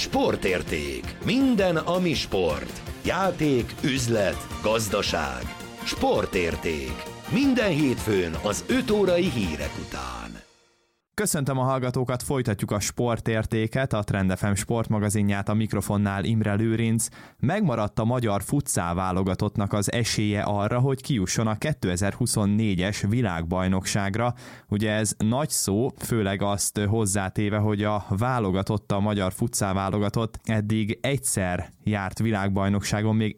Sportérték. Minden, ami sport. Játék, üzlet, gazdaság. Sportérték. Minden hétfőn az 5 órai hírek után. Köszöntöm a hallgatókat, folytatjuk a Sportértéket, a Trend FM sportmagazinját, a mikrofonnál Imre Lőrinc. Megmaradt a magyar futszál válogatottnak az esélye arra, hogy kijusson a 2024-es világbajnokságra. Ugye ez nagy szó, főleg azt hozzátéve, hogy a válogatott, a magyar futszál válogatott eddig egyszer járt világbajnokságon, még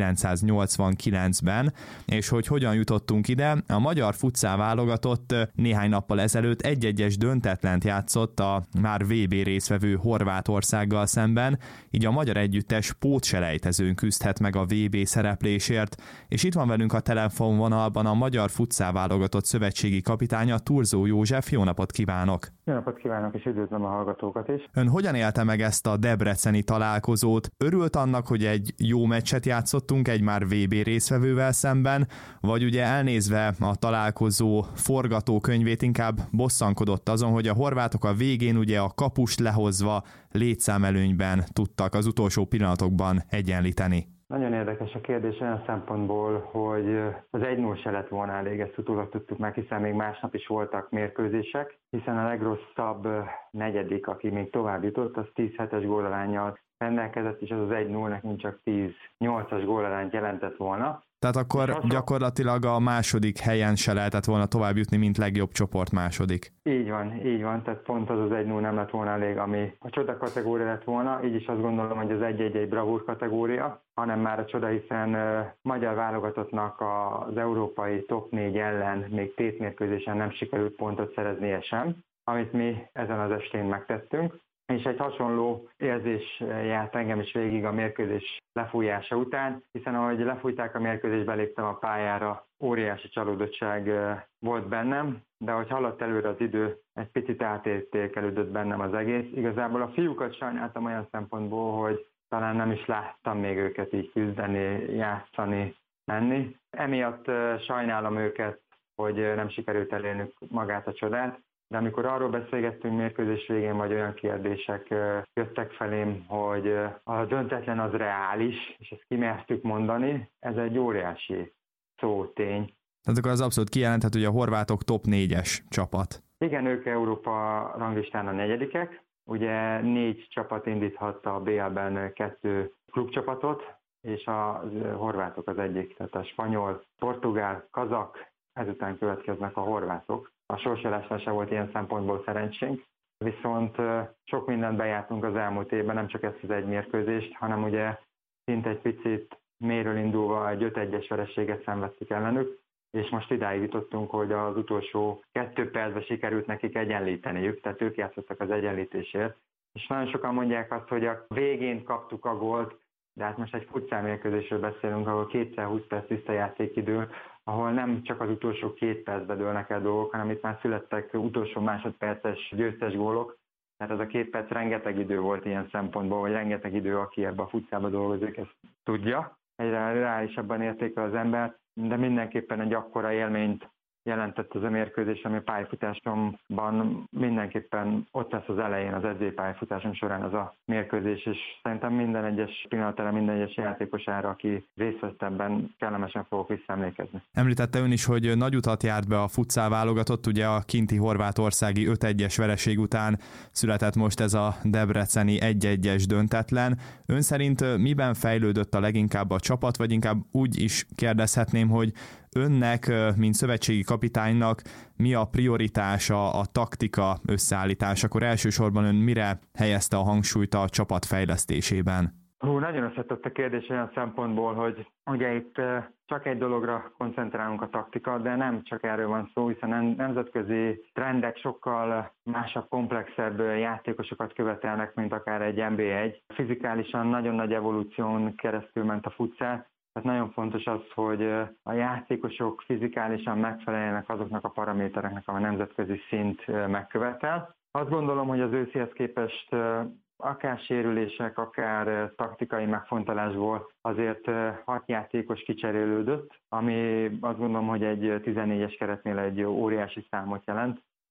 1989-ben, és hogy hogyan jutottunk ide. A magyar futszál válogatott néhány nappal ezelőtt egy-egyes döntetlent játszott a már VB résztvevő Horvátországgal szemben, így a magyar együttes pótselejtezőn küzdhet meg a VB szereplésért, és itt van velünk a telefonvonalban a magyar futszál válogatott szövetségi kapitánya, Thurzó József. Jó napot kívánok! Jó napot kívánok, és üdvözlöm a hallgatókat is! Ön hogyan élte meg ezt a debreceni találkozót? Örült annak, hogy egy jó meccset játszottunk egy már VB résztvevővel szemben, vagy ugye elnézve a találkozó forgatókönyvét inkább bosszankodott azon, hogy a horvátok a végén ugye a kapust lehozva létszámelőnyben tudtak az utolsó pillanatokban egyenlíteni? Nagyon érdekes a kérdés olyan szempontból, hogy az 1-0 se lett volna elég, ezt utólag tudtuk meg, hiszen még másnap is voltak mérkőzések, hiszen a legrosszabb negyedik, aki még tovább jutott, az 10-7-es gólalánnyal rendelkezett, és az 1-0 nekünk csak 10-8-as gólalányt jelentett volna. Tehát akkor gyakorlatilag a második helyen se lehetett volna tovább jutni, mint legjobb csoport második. Így van, tehát pont az 1-0 nem lett volna elég, ami a csoda kategória lett volna, így is azt gondolom, hogy az 1-1 egy bravúr kategória, hanem már a csoda, hiszen magyar válogatottnak az európai top 4 ellen még tétmérkőzésen nem sikerült pontot szereznie sem, amit mi ezen az estén megtettünk. És egy hasonló érzés járt engem is végig a mérkőzés lefújása után, hiszen ahogy lefújták a mérkőzést, beléptem a pályára, óriási csalódottság volt bennem, de ahogy haladt előre az idő, egy picit átértékelődött bennem az egész. Igazából a fiúkat sajnáltam olyan szempontból, hogy talán nem is láttam még őket így küzdeni, játszani, menni. Emiatt sajnálom őket, hogy nem sikerült elérnünk magát a csodát. De amikor arról beszélgettünk mérkőzés végén, vagy olyan kérdések jöttek felém, hogy a döntetlen az reális, és ezt kimertük mondani, ez egy óriási tény. Tehát akkor az abszolút kijelenthető, hogy a horvátok top 4-es csapat. Igen, ők Európa ranglistán a negyedikek. Ugye 4 csapat indíthatta a BL-ben 2 klubcsapatot, és a horvátok az egyik, tehát a spanyol, portugál, kazak, ezután következnek a horvátok. A sorsolásnál sem volt ilyen szempontból szerencsénk, viszont sok mindent bejártunk az elmúlt évben, nem csak ezt az egy mérkőzést, hanem ugye szinte egy picit mélyről indulva egy 5-1-es vereséget szenvedtük ellenük, és most idáig jutottunk, hogy az utolsó 2 percben sikerült nekik egyenlíteniük, tehát ők játszottak az egyenlítésért. És nagyon sokan mondják azt, hogy a végén kaptuk a gólt, de hát most egy futszál mérkőzésről beszélünk, ahol 2x20 perc visszajátékidő, ahol nem csak az utolsó 2 percben dőlnek el dolgok, hanem itt már születtek utolsó másodperces győztes gólok. Tehát az a 2 perc rengeteg idő volt ilyen szempontból, vagy rengeteg idő, aki ebben a futszálba dolgozik, ezt tudja. Egyre reálisabban értékel az ember, de mindenképpen egy akkora élményt jelentett az a mérkőzés, ami a pályafutásomban mindenképpen ott lesz az elején, az edzői pályafutásom során az a mérkőzés, és szerintem minden egyes pillanatára, minden egyes játékosára, aki részt vett ebben, kellemesen fogok visszaemlékezni. Említette ön is, hogy nagy utat járt be a futszál válogatott, ugye a kinti horvátországi 5-1-es vereség után született most ez a debreceni 1-1-es döntetlen. Ön szerint miben fejlődött a leginkább a csapat, vagy inkább úgy is kérdezhetném, hogy önnek, mint szövetségi kapitánynak mi a prioritása, a taktika összeállításakor? Elsősorban ön mire helyezte a hangsúlyt a csapat fejlesztésében? Nagyon összetett a kérdés olyan szempontból, hogy ugye itt csak egy dologra koncentrálunk a taktika, de nem csak erről van szó, hiszen nemzetközi trendek sokkal másabb, komplexebb játékosokat követelnek, mint akár egy NB1. Fizikálisan nagyon nagy evolúción keresztül ment a futszál, tehát nagyon fontos az, hogy a játékosok fizikálisan megfeleljenek azoknak a paramétereknek, a nemzetközi szint megkövetel. Azt gondolom, hogy az ősszihez képest akár sérülések, akár taktikai megfontolásból azért 6 játékos kicserélődött, ami azt gondolom, hogy egy 14-es keretnél egy óriási számot jelent,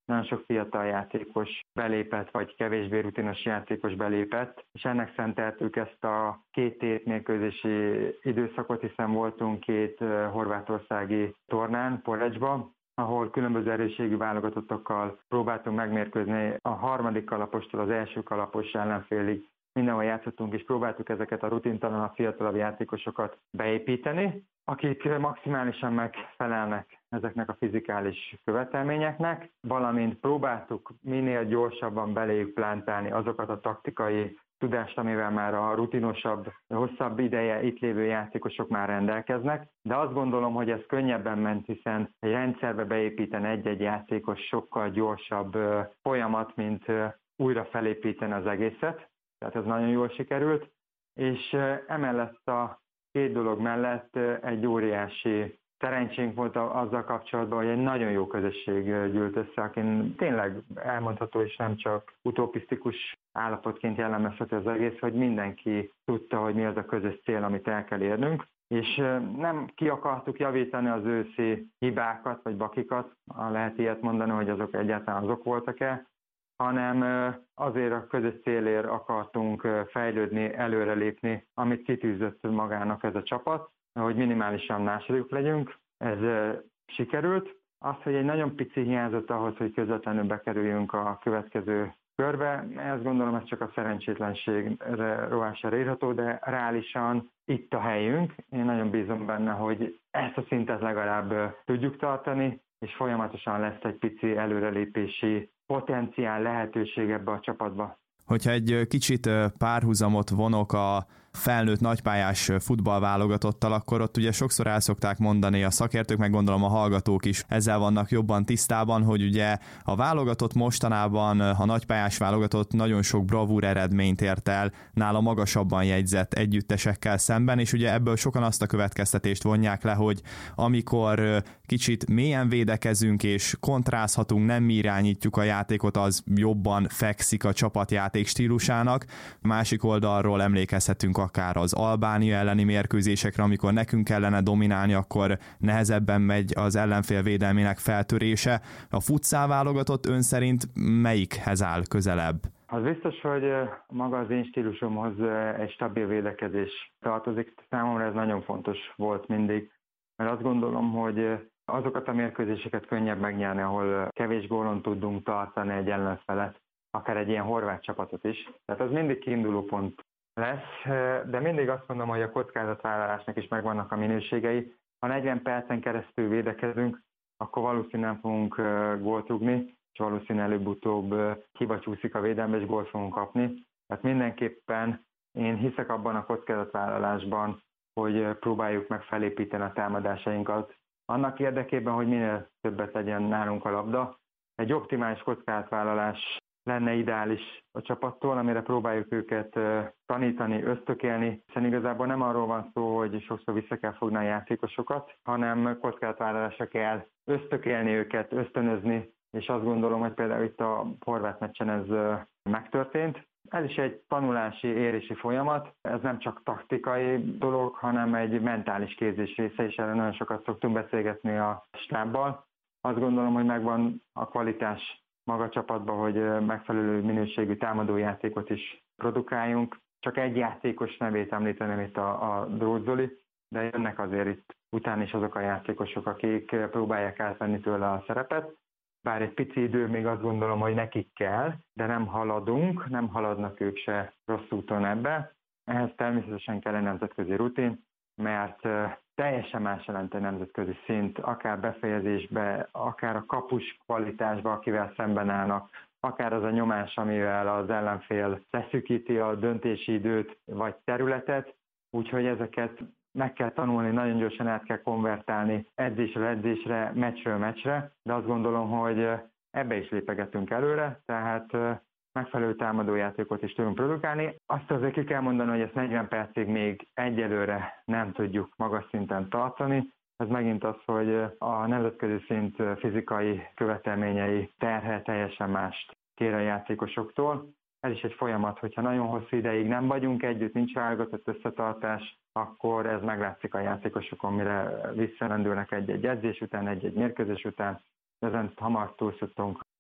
nagyon sok fiatal játékos belépett, vagy kevésbé rutinos játékos belépett, és ennek szenteltük ezt a 2 tétmérkőzési időszakot, hiszen voltunk 2 horvátországi tornán, Porečba, ahol különböző erősségű válogatottokkal próbáltunk megmérkőzni a harmadik kalapostól az első kalapos ellenfélig. Mindenhol játszottunk, és próbáltuk ezeket a rutintalanabb, fiatalabb játékosokat beépíteni, akik maximálisan megfelelnek ezeknek a fizikális követelményeknek, valamint próbáltuk minél gyorsabban beléjük plántálni azokat a taktikai tudást, amivel már a rutinosabb, hosszabb ideje itt lévő játékosok már rendelkeznek, de azt gondolom, hogy ez könnyebben ment, hiszen egy rendszerbe beépíteni egy-egy játékos sokkal gyorsabb folyamat, mint újra felépíteni az egészet, tehát ez nagyon jól sikerült, és emellett a 2 dolog mellett egy óriási szerencsénk volt azzal kapcsolatban, hogy egy nagyon jó közösség gyűlt össze, akin tényleg elmondható, és nem csak utopisztikus állapotként jellemezhető az egész, hogy mindenki tudta, hogy mi az a közös cél, amit el kell érnünk, és nem ki akartuk javítani az őszi hibákat, vagy bakikat, lehet ilyet mondani, hogy azok egyáltalán azok voltak-e, hanem azért a közös célért akartunk fejlődni, előrelépni, amit kitűzött magának ez a csapat, hogy minimálisan másodikok legyünk. Ez sikerült. Az, hogy egy nagyon pici hiányzott ahhoz, hogy közvetlenül bekerüljünk a következő körbe, ezt gondolom, ez csak a szerencsétlenség rovására írható, de reálisan itt a helyünk. Én nagyon bízom benne, hogy ezt a szintet legalább tudjuk tartani, és folyamatosan lesz egy pici előrelépési potenciál, lehetőség ebbe a csapatba. Hogyha egy kicsit párhuzamot vonok a felnőtt nagypályás futballválogatottal, akkor ott ugye sokszor el szokták mondani a szakértők, meg gondolom a hallgatók is ezzel vannak jobban tisztában, hogy ugye a válogatott mostanában, a nagypályás válogatott nagyon sok bravúr eredményt ért el nála magasabban jegyzett együttesekkel szemben, és ugye ebből sokan azt a következtetést vonják le, hogy amikor kicsit mélyen védekezünk és kontrázhatunk, nem irányítjuk a játékot, az jobban fekszik a csapatjáték stílusának. Másik oldalról emlékezhetünk akár az Albánia elleni mérkőzésekre, amikor nekünk kellene dominálni, akkor nehezebben megy az ellenfél védelmének feltörése. A futsal válogatott ön szerint melyikhez áll közelebb? Az biztos, hogy maga az én stílusomhoz egy stabil védekezés tartozik. Számomra ez nagyon fontos volt mindig, mert azt gondolom, hogy azokat a mérkőzéseket könnyebb megnyerni, ahol kevés gólon tudunk tartani egy ellenfelet, akár egy ilyen horvát csapatot is. Tehát az mindig kiinduló pont lesz, de mindig azt mondom, hogy a kockázatvállalásnak is megvannak a minőségei. Ha 40 percen keresztül védekezünk, akkor valószínűleg nem fogunk gólt rúgni, és valószínűleg előbb-utóbb hiba csúszik a védelme, és gólt fogunk kapni. Tehát mindenképpen én hiszek abban a kockázatvállalásban, hogy próbáljuk meg felépíteni a támadásainkat. Annak érdekében, hogy minél többet legyen nálunk a labda. Egy optimális kockázatvállalás lenne ideális a csapattól, amire próbáljuk őket tanítani, ösztökélni, hiszen igazából nem arról van szó, hogy sokszor vissza kell fogni a játékosokat, hanem kockázatvállalásra kell ösztökélni őket, ösztönözni, és azt gondolom, hogy például itt a horvát meccsen ez megtörtént. Ez is egy tanulási, érési folyamat, ez nem csak taktikai dolog, hanem egy mentális képzés része, és erről nagyon sokat szoktunk beszélgetni a stábbal. Azt gondolom, hogy megvan a kvalitás maga a csapatban, hogy megfelelő minőségű támadójátékot is produkáljunk. Csak egy játékos nevét említeném itt a Drót Zoli, de jönnek azért itt utána is azok a játékosok, akik próbálják átvenni tőle a szerepet. Bár egy pici idő, még azt gondolom, hogy nekik kell, de nem haladunk, nem haladnak ők se rossz úton ebbe. Ehhez természetesen kell egy nemzetközi rutin, mert teljesen más jelent egy nemzetközi szint, akár befejezésbe, akár a kapus kvalitásba, akivel szemben állnak, akár az a nyomás, amivel az ellenfél leszűkíti a döntési időt vagy területet, úgyhogy ezeket meg kell tanulni, nagyon gyorsan át kell konvertálni edzésről edzésre, meccsről meccsre, de azt gondolom, hogy ebbe is lépegetünk előre, tehát megfelelő támadójátékot is tudunk produkálni. Azt azért ki kell mondani, hogy ezt 40 percig még egyelőre nem tudjuk magas szinten tartani. Ez megint az, hogy a nemzetközi szint fizikai követelményei terhe teljesen mást kér a játékosoktól. Ez is egy folyamat, hogyha nagyon hosszú ideig nem vagyunk együtt, nincs válogatott összetartás, akkor ez meglátszik a játékosokon, mire visszarendülnek egy-egy edzés után, egy-egy mérkőzés után. Ezen hamar túl szoktunk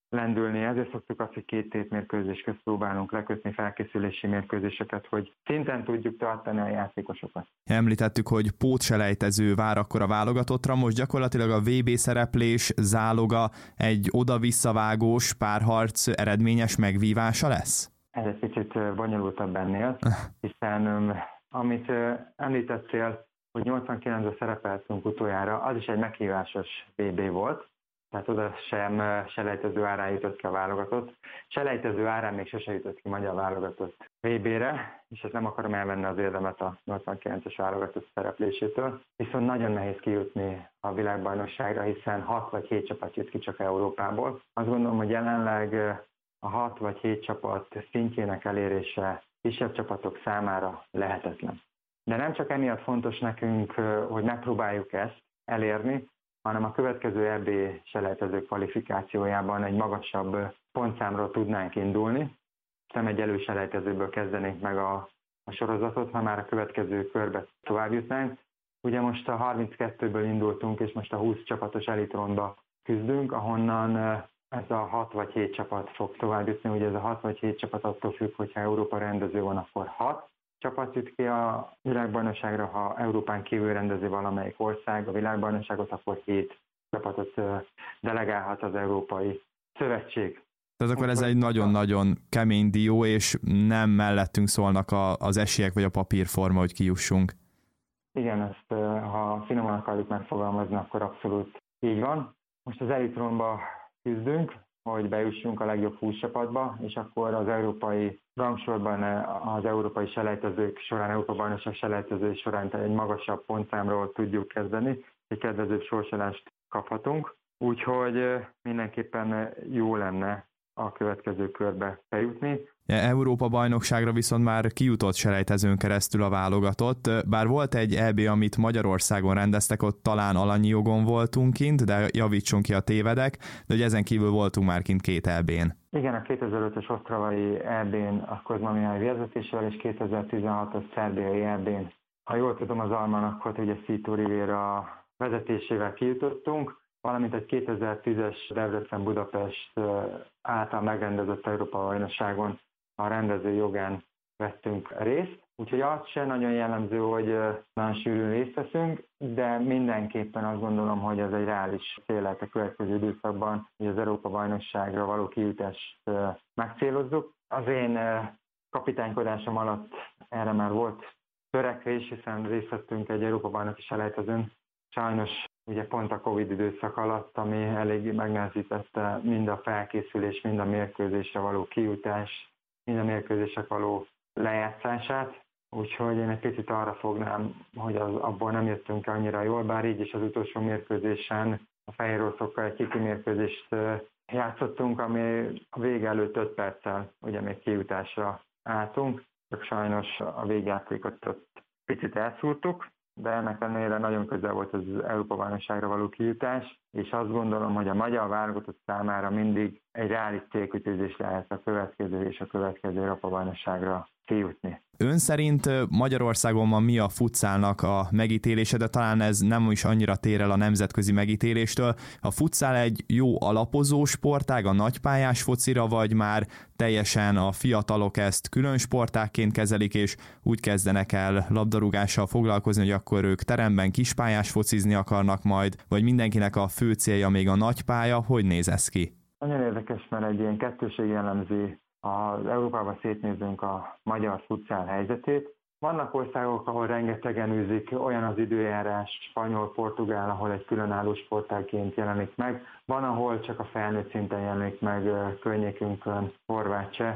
lendülni. Ezért szoktuk azt, hogy 2 tétmérkőzés közt próbálunk lekötni felkészülési mérkőzéseket, hogy szinten tudjuk tartani a játékosokat. Említettük, hogy pótselejtező vár akkor a válogatottra, most gyakorlatilag a VB szereplés záloga egy oda-visszavágós párharc eredményes megvívása lesz? Ez egy picit bonyolultabb ennél, hiszen amit említettél, hogy 89-ben szerepeltünk utoljára, az is egy meghívásos VB volt, tehát oda sem selejtező árán jutott ki a válogatott. Selejtező árán még sose jutott ki magyar válogatott VB-re, és ezt nem akarom elvenni az érdemet a 89-es válogatott szereplésétől. Viszont nagyon nehéz kijutni a világbajnokságra, hiszen 6 vagy 7 csapat jut ki csak Európából. Azt gondolom, hogy jelenleg a 6 vagy 7 csapat szintjének elérése kisebb csapatok számára lehetetlen. De nem csak emiatt fontos nekünk, hogy megpróbáljuk ezt elérni, hanem a következő EB selejtező kvalifikációjában egy magasabb pontszámról tudnánk indulni. Nem egy előselejtezőből kezdenénk meg a sorozatot, ha már a következő körbe tovább jutnánk. Ugye most a 32-ből indultunk, és most a 20 csapatos elitronba küzdünk, ahonnan ez a 6 vagy 7 csapat fog tovább jutni. Ugye ez a 6 vagy 7 csapat attól függ, hogyha Európa rendező van, akkor 6 csapat jut ki a világbajnokságra, ha Európán kívül rendezi valamelyik ország a világbajnokságot, akkor 7 csapatot delegálhat az Európai Szövetség. Tehát akkor ez egy nagyon-nagyon kemény dió, és nem mellettünk szólnak az esélyek vagy a papírforma, hogy kijussunk. Igen, ezt ha finoman akarjuk megfogalmazni, akkor abszolút így van. Most az elitronba küzdünk, hogy bejussunk a legjobb 20 csapatba, és akkor az európai rangsorban az európai selejtezők során, Európa bajnokság selejtezők során egy magasabb pontszámról tudjuk kezdeni, egy kedvezőbb sorsolást kaphatunk. Úgyhogy mindenképpen jó lenne a következő körbe bejutni. Európa bajnokságra viszont már kijutott selejtezőn keresztül a válogatott, bár volt egy EB, amit Magyarországon rendeztek, ott talán alanyi jogon voltunk kint, de javítson ki a tévedek, de hogy ezen kívül voltunk már kint 2 EB-n. Igen, a 2005-ös osztravai EB-n a Kozma Mihály vezetésével, és 2016-os szerbiai EB-n. Ha jól tudom, az almanakot ugye Szító Rivéra vezetésével kijutottunk, valamint egy 2010-es Debrecen-Budapest által megrendezett Európa bajnokságon a rendező jogán vettünk részt. Úgyhogy az sem nagyon jellemző, hogy nagyon sűrűn részt veszünk, de mindenképpen azt gondolom, hogy ez egy reális cél lehet a következő időszakban, hogy az Európa bajnokságra való kijutást megcélozzuk. Az én kapitánykodásom alatt erre már volt törekvés, hiszen részt vettünk egy Európa bajnoki selejtezőn. Sajnos ugye pont a Covid időszak alatt, ami eléggé megnehezítette mind a felkészülés, mind a mérkőzésre való kijutás, mind a mérkőzések való lejátszását. Úgyhogy én egy picit arra fognám, hogy abból nem jöttünk annyira jól, bár így is az utolsó mérkőzésen a fehéroroszokkal egy kiki mérkőzést játszottunk, ami a vége előtt 5 perccel ugye még kijutásra álltunk, csak sajnos a végjátékot ott picit elszúrtuk, de ennek ellenére nagyon közel volt az Európa-bajnokságra való kijutás, és azt gondolom, hogy a magyar válogatott számára mindig egy reális célkitűzés lehet a következő és a következő Európa-bajnokságra kijutni. Ön szerint Magyarországon van mi a futszálnak a megítélése, de talán ez nem is annyira tér el a nemzetközi megítéléstől. A futszál egy jó alapozó sportág a nagypályás focira, vagy már teljesen a fiatalok ezt külön sportágként kezelik, és úgy kezdenek el labdarúgással foglalkozni, hogy akkor ők teremben kispályás focizni akarnak majd, vagy mindenkinek a fő célja még a nagypálya, hogy néz ez ki? Nagyon érdekes, mert egy ilyen kettőség jellemzi az Európában szétnézünk a magyar futszál helyzetét. Vannak országok, ahol rengetegen űzik, olyan az időjárás, spanyol, portugál, ahol egy különálló sportágként jelenik meg. Van, ahol csak a felnőtt szinten jelenik meg környékünkön, horvát, cseh.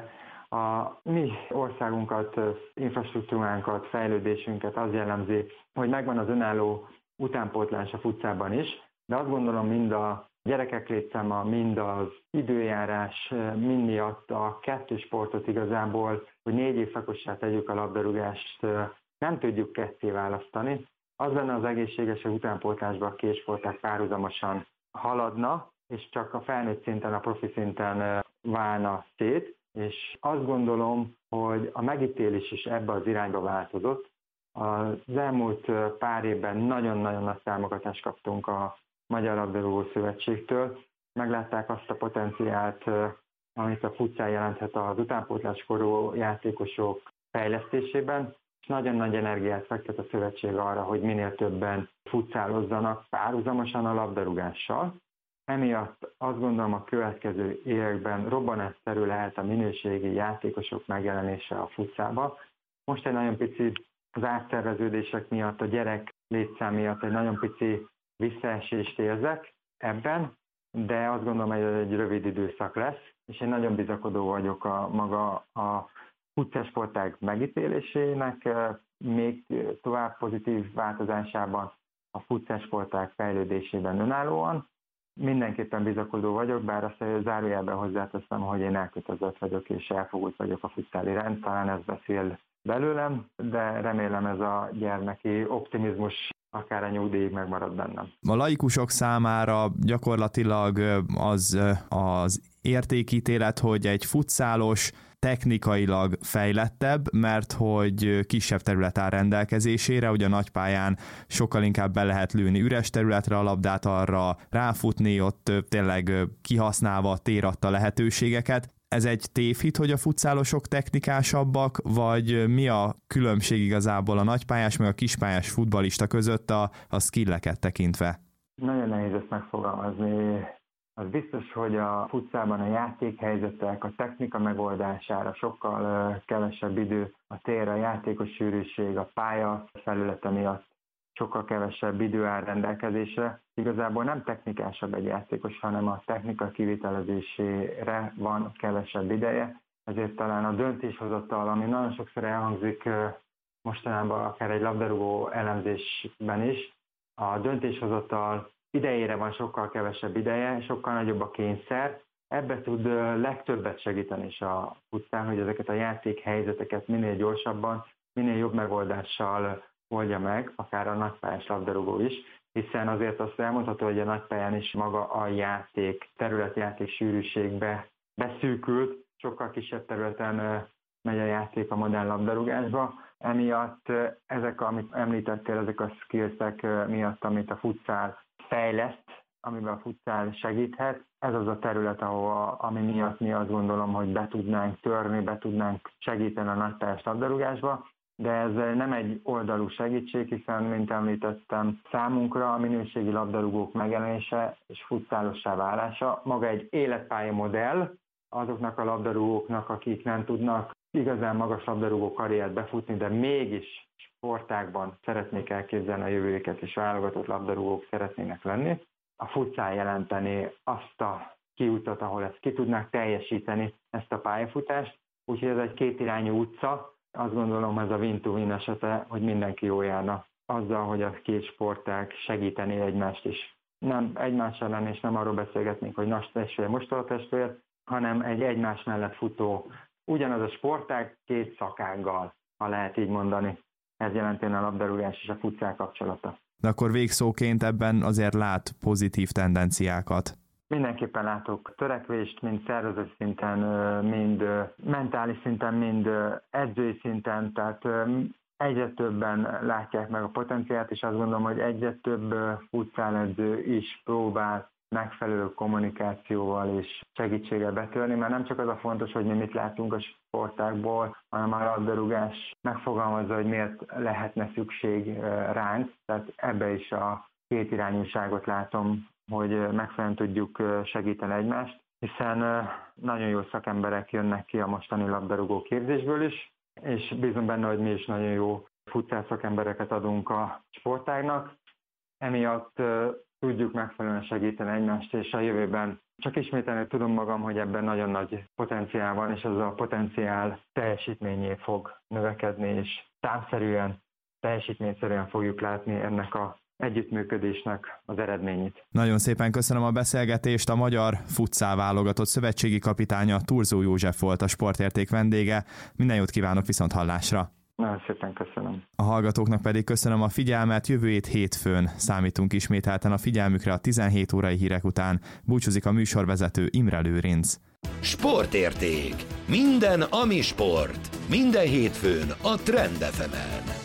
A mi országunkat, infrastruktúránkat, fejlődésünket az jellemzi, hogy megvan az önálló utánpótlás a futszálban is, de azt gondolom mind a gyerekek létszáma, mind az időjárás, mind miatt a kettő sportot igazából, hogy 4 évszakossá tegyük a labdarúgást, nem tudjuk ketté választani. Az lenne az egészséges, hogy utánpótlásban a 2 sportág párhuzamosan haladna, és csak a felnőtt szinten, a profi szinten válna szét. És azt gondolom, hogy a megítélés is ebbe az irányba változott. Az elmúlt pár évben nagyon-nagyon nagy támogatást kaptunk a Magyar Labdarúgó Szövetségtől, meglátták azt a potenciált, amit a futsal jelenthet az utánpótláskorú játékosok fejlesztésében, és nagyon nagy energiát fektet a szövetség arra, hogy minél többen futszálozzanak párhuzamosan a labdarúgással. Emiatt azt gondolom, a következő években robbanásszerű lehet a minőségi játékosok megjelenése a futszálba. Most egy nagyon pici az átszerveződések miatt, a gyerek létszám miatt egy nagyon pici visszaesést érzek ebben, de azt gondolom, hogy ez egy rövid időszak lesz, és én nagyon bizakodó vagyok a futszálsportág megítélésének még tovább pozitív változásában, a futszálsportág fejlődésében önállóan. Mindenképpen bizakodó vagyok, bár azt zárójelben hozzáteszem, hogy én elkötelezett vagyok és elfogult vagyok a futszál iránt, talán ez beszél belőlem, de remélem ez a gyermeki optimizmus akár a nyugdíjig megmarad bennem. A laikusok számára gyakorlatilag az értékítélet, hogy egy futszálos technikailag fejlettebb, mert hogy kisebb terület áll rendelkezésére, ugye a nagypályán sokkal inkább be lehet lőni üres területre a labdát, arra ráfutni, ott tényleg kihasználva a tér adta lehetőségeket. Ez egy tévhit, hogy a futszálosok technikásabbak, vagy mi a különbség igazából a nagypályás meg a kispályás futballista között a skilleket tekintve? Nagyon nehéz ezt megfogalmazni. Az biztos, hogy a futszálban a játékhelyzetek, a technika megoldására sokkal kevesebb idő, a tér, a játékos sűrűség, a pálya felülete miatt sokkal kevesebb idő áll rendelkezésre. Igazából nem technikásabb egy játékos, hanem a technika kivitelezésére van kevesebb ideje. Ezért talán a döntéshozatal, ami nagyon sokszor elhangzik mostanában akár egy labdarúgó elemzésben is, a döntéshozatal idejére van sokkal kevesebb ideje, sokkal nagyobb a kényszer. Ebbe tud legtöbbet segíteni is a futsal, hogy ezeket a játékhelyzeteket minél gyorsabban, minél jobb megoldással oldja meg, akár a nagypályás labdarúgó is, hiszen azért azt elmondható, hogy a nagypályán is maga a játék, területjáték sűrűségbe beszűkült, sokkal kisebb területen megy a játék a modern labdarúgásba. Emiatt ezek, amit említettél, ezek a skillsek miatt, amit a futsal fejleszt, amiben a futsal segíthet, ez az a terület, ami miatt mi azt gondolom, hogy be tudnánk törni, be tudnánk segíteni a nagypályás labdarúgásba, de ez nem egy oldalú segítség, hiszen, mint említettem, számunkra a minőségi labdarúgók megjelenése és futszálossá válása maga egy életpálya modell azoknak a labdarúgóknak, akik nem tudnak igazán magas labdarúgó karriert befutni, de mégis sportágban szeretnék elképzelni a jövőjüket, és válogatott labdarúgók szeretnének lenni. A futsal jelenteni azt a kiutat, ahol ezt ki tudnák teljesíteni, ezt a pályafutást, úgyhogy ez egy kétirányú utca. Azt gondolom, ez a win-to-win esete, hogy mindenki jól járna azzal, hogy a két sportág segíteni egymást is. Nem egymás ellen, és nem arról beszélgetnénk, hogy nas testvér, mostoha testvér, hanem egy egymás mellett futó, ugyanaz a sportág két szakággal, ha lehet így mondani. Ez jelentene a labdarúgás és a futsal kapcsolata. De akkor végszóként ebben azért lát pozitív tendenciákat. Mindenképpen látok törekvést, mind szervezet szinten, mind mentális szinten, mind edzői szinten, tehát egyre többen látják meg a potenciált, és azt gondolom, hogy egyre több futszáledző is próbál megfelelő kommunikációval és segítséggel betörni, mert nem csak az a fontos, hogy mi mit látunk a sportágból, hanem a labdarúgás megfogalmazza, hogy miért lehetne szükség ránk, tehát ebbe is a kétirányúságot látom, hogy megfelelően tudjuk segíteni egymást, hiszen nagyon jó szakemberek jönnek ki a mostani labdarúgó képzésből is, és bízom benne, hogy mi is nagyon jó futsal szakembereket adunk a sportágnak. Emiatt tudjuk megfelelően segíteni egymást, és a jövőben csak ismételni tudom magam, hogy ebben nagyon nagy potenciál van, és ez a potenciál teljesítményé fog növekedni, és számszerűen, teljesítményszerűen fogjuk látni ennek a együttműködésnek az eredményét. Nagyon szépen köszönöm a beszélgetést. A magyar futsal válogatott szövetségi kapitánya Thurzó József volt a Sportérték vendége. Minden jót kívánok, viszont hallásra! Nagyon szépen köszönöm. A hallgatóknak pedig köszönöm a figyelmet, jövő hét hétfőn számítunk ismételten a figyelmükre a 17 órai hírek után. Búcsúzik a műsorvezető Imre Lőrinc. Sportérték. Minden, ami sport. Minden hétfőn a Trend FM-en.